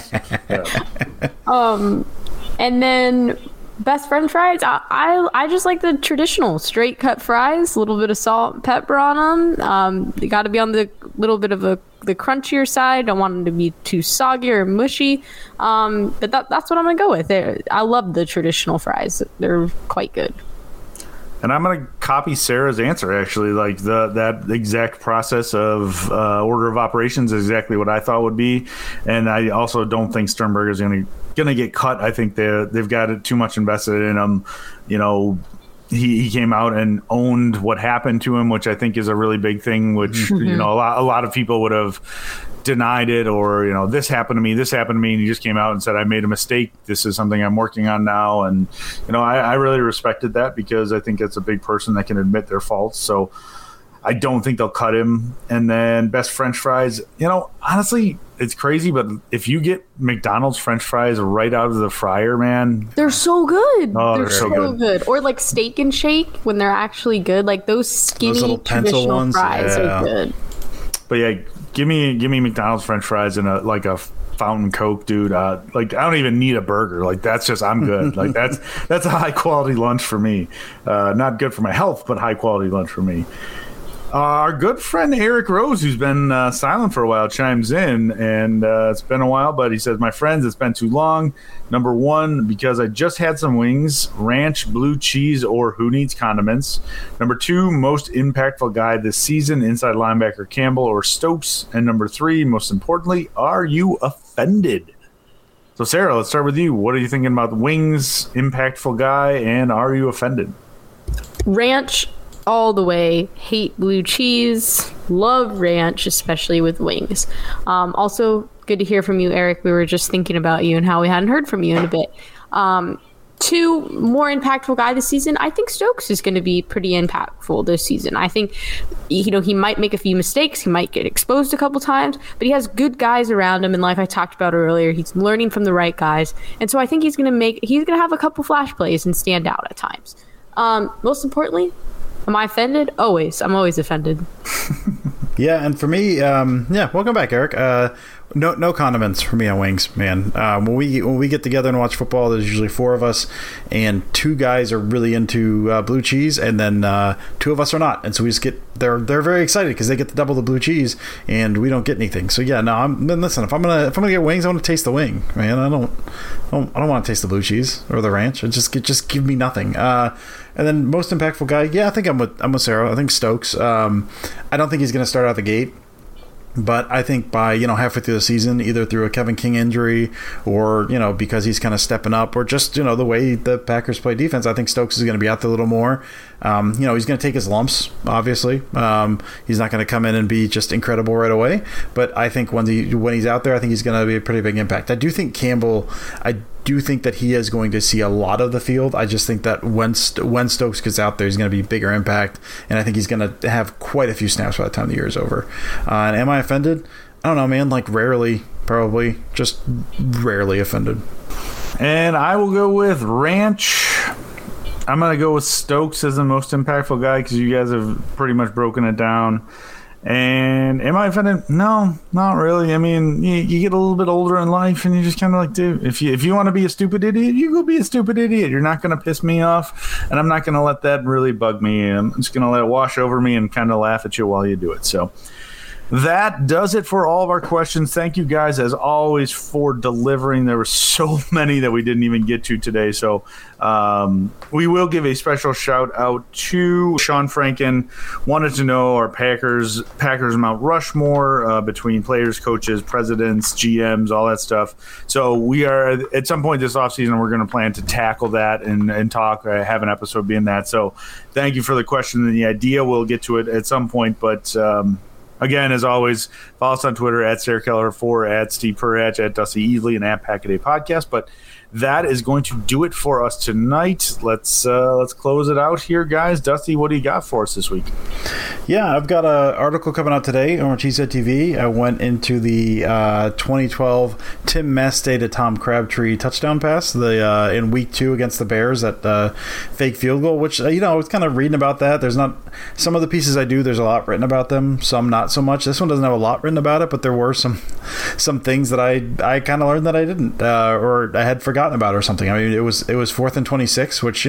Yeah. And then best French fries. I just like the traditional straight cut fries, a little bit of salt and pepper on them. They got to be on the little bit of the crunchier side. Don't want them to be too soggy or mushy. But that's what I'm gonna go with. I love the traditional fries. They're quite good. And I'm going to copy Sarah's answer, actually. Like that exact process of order of operations is exactly what I thought would be. And I also don't think Sternberger is going to get cut. I think they've got it too much invested in him. he came out and owned what happened to him, which I think is a really big thing, which, you know, a lot of people would have denied it, or, you know, this happened to me, and he just came out and said, I made a mistake. This is something I'm working on now. And, you know, I really respected that, because I think it's a big person that can admit their faults. So I don't think they'll cut him. And then best French fries, you know, honestly, it's crazy, but if you get McDonald's French fries right out of the fryer, man, they're so good. Oh, they're so good. Or like Steak and Shake, when they're actually good, like those skinny little pencil traditional ones, fries are good. But yeah, give me McDonald's French fries and a fountain Coke, dude. Like, I don't even need a burger. Like, that's just, I'm good. Like, that's a high quality lunch for me. Not good for my health, but high quality lunch for me. Our good friend Eric Rose, who's been silent for a while, chimes in, and it's been a while, but he says, my friends, it's been too long. Number one, because I just had some wings, ranch, blue cheese, or who needs condiments. Number two, most impactful guy this season, inside linebacker Campbell or Stokes. And number three, most importantly, are you offended? So Sarah, let's start with you. What are you thinking about the wings, impactful guy, and are you offended? Ranch all the way. Hate blue cheese. Love ranch, especially with wings. Also, good to hear from you, Eric. We were just thinking about you and how we hadn't heard from you in a bit. Two, more impactful guy this season. I think Stokes is going to be pretty impactful this season. I think, you know, he might make a few mistakes. He might get exposed a couple times, but he has good guys around him. And like I talked about earlier, he's learning from the right guys. And so I think he's going to have a couple flash plays and stand out at times. Most importantly, am I offended? Always. I'm always offended. Yeah, and for me, welcome back, Eric. No condiments for me on wings, man. When we get together and watch football, there's usually four of us, and two guys are really into blue cheese, and then two of us are not, and so we just get they're very excited because they get to double the blue cheese, and we don't get anything. So yeah, no, listen. If I'm gonna get wings, I want to taste the wing, man. I don't want to taste the blue cheese or the ranch. Just give me nothing. And then most impactful guy, yeah, I think I'm with Sarah. I think Stokes. I don't think he's going to start out the gate, but I think by halfway through the season, either through a Kevin King injury or because he's kind of stepping up, or just the way the Packers play defense, I think Stokes is going to be out there a little more. He's going to take his lumps, obviously. He's not going to come in and be just incredible right away, but I think when he's out there, I think he's going to be a pretty big impact. I do think Campbell, that he is going to see a lot of the field. I just think that when Stokes gets out there, he's going to be bigger impact, and I think he's going to have quite a few snaps by the time the year is over. And am I offended? I don't know, man. Like, rarely, probably. Just rarely offended. And I will go with ranch. I'm going to go with Stokes as the most impactful guy because you guys have pretty much broken it down. And am I offended? No, not really. I mean, you get a little bit older in life, and you just kind of like, dude, if you want to be a stupid idiot, you go be a stupid idiot. You're not going to piss me off, and I'm not going to let that really bug me. I'm just going to let it wash over me and kind of laugh at you while you do it. So that does it for all of our questions. Thank you guys, as always, for delivering. There were so many that we didn't even get to today. So we will give a special shout out to Sean Franken. Wanted to know our Packers Mount Rushmore between players, coaches, presidents, GMs, all that stuff. So we are, at some point this offseason, we're going to plan to tackle that and talk, have an episode being that. So thank you for the question and the idea. We'll get to it at some point, but again, as always, follow us on Twitter at Sarah Keller 4, at Steve Perhatch, at Dusty Easley, and at Pack-A-Day Podcast. But that is going to do it for us tonight. Let's close it out here, guys. Dusty, what do you got for us this week? Yeah, I've got an article coming out today on Cheesehead TV. I went into the 2012 Tim Mastay to Tom Crabtree touchdown pass in Week 2 against the Bears, that fake field goal, which, I was kind of reading about that. There's not – some of the pieces I do, there's a lot written about them, some not so much. This one doesn't have a lot written about it, but there were some things that I kind of learned that I didn't or I had forgotten about or something. I mean, it was 4th and 26, which,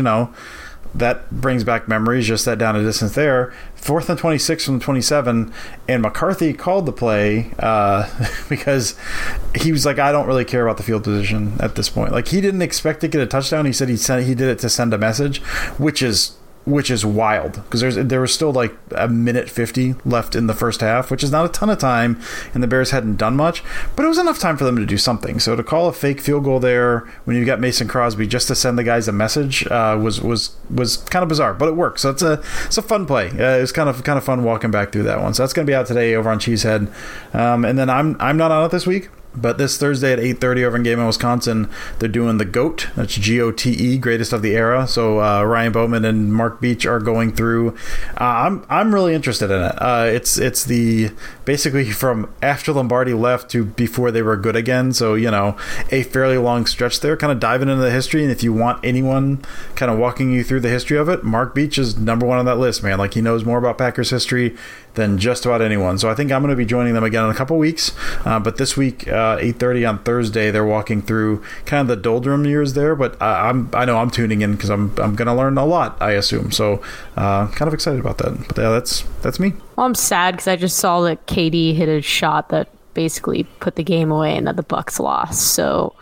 that brings back memories, just that down a distance there. 4th and 26 from 27, and McCarthy called the play because he was like, I don't really care about the field position at this point. Like, he didn't expect to get a touchdown. He said he did it to send a message, which is which is wild because there was still like a minute 50 left in the first half, which is not a ton of time, and the Bears hadn't done much, but it was enough time for them to do something. So to call a fake field goal there when you've got Mason Crosby just to send the guys a message was kind of bizarre, but it worked. So it's a fun play. It was kind of fun walking back through that one. So that's going to be out today over on Cheesehead, and then I'm not on it this week. But this Thursday at 8:30 over in Game in Wisconsin, they're doing the GOAT. That's GOTE, Greatest of the Era. So Ryan Bowman and Mark Beach are going through. I'm really interested in it. It's the basically from after Lombardi left to before they were good again. So a fairly long stretch there, kind of diving into the history. And if you want anyone kind of walking you through the history of it, Mark Beach is number one on that list, man. Like, he knows more about Packers history than just about anyone. So I think I'm going to be joining them again in a couple weeks. But this week, 8:30 on Thursday, they're walking through kind of the doldrum years there. But I know I'm tuning in because I'm going to learn a lot, I assume. So kind of excited about that. But yeah, that's me. Well, I'm sad because I just saw that KD hit a shot that basically put the game away and that the Bucks lost. So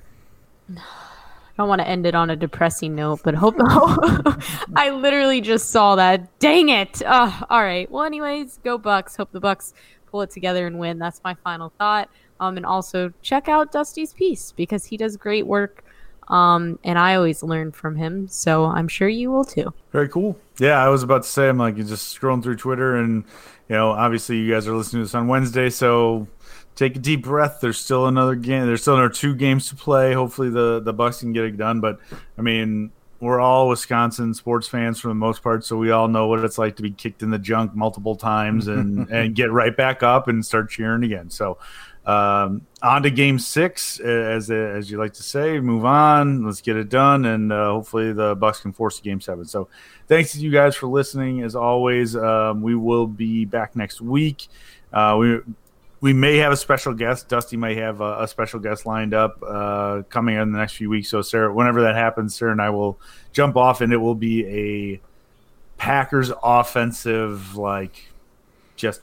I don't want to end it on a depressing note, but hope I literally just saw that. Dang it. All right. Well, anyways, go Bucks. Hope the Bucks pull it together and win. That's my final thought. And also check out Dusty's piece because he does great work. And I always learn from him. So I'm sure you will too. Very cool. Yeah, I was about to say, I'm like just scrolling through Twitter and, obviously you guys are listening to this on Wednesday. So take a deep breath. There's still another game. There's still another 2 games to play. Hopefully the Bucks can get it done. But, I mean, we're all Wisconsin sports fans for the most part, so we all know what it's like to be kicked in the junk multiple times and get right back up and start cheering again. So on to Game 6, as you like to say. Move on. Let's get it done, and hopefully the Bucks can force Game 7. So thanks to you guys for listening. As always, we will be back next week. We may have a special guest. Dusty may have a special guest lined up coming in the next few weeks. So, Sarah, whenever that happens, Sarah and I will jump off, and it will be a Packers offensive, just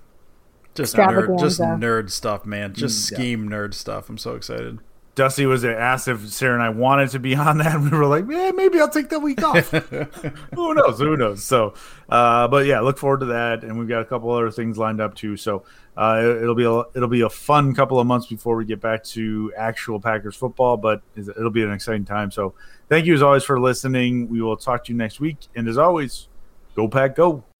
nerd stuff, man. Just scheme nerd stuff. I'm so excited. Dusty was asked if Sarah and I wanted to be on that, and we were like, maybe I'll take that week off. Who knows? So, but yeah, look forward to that, and we've got a couple other things lined up too. So, it'll be a fun couple of months before we get back to actual Packers football, but it'll be an exciting time. So, thank you as always for listening. We will talk to you next week, and as always, go Pack, go.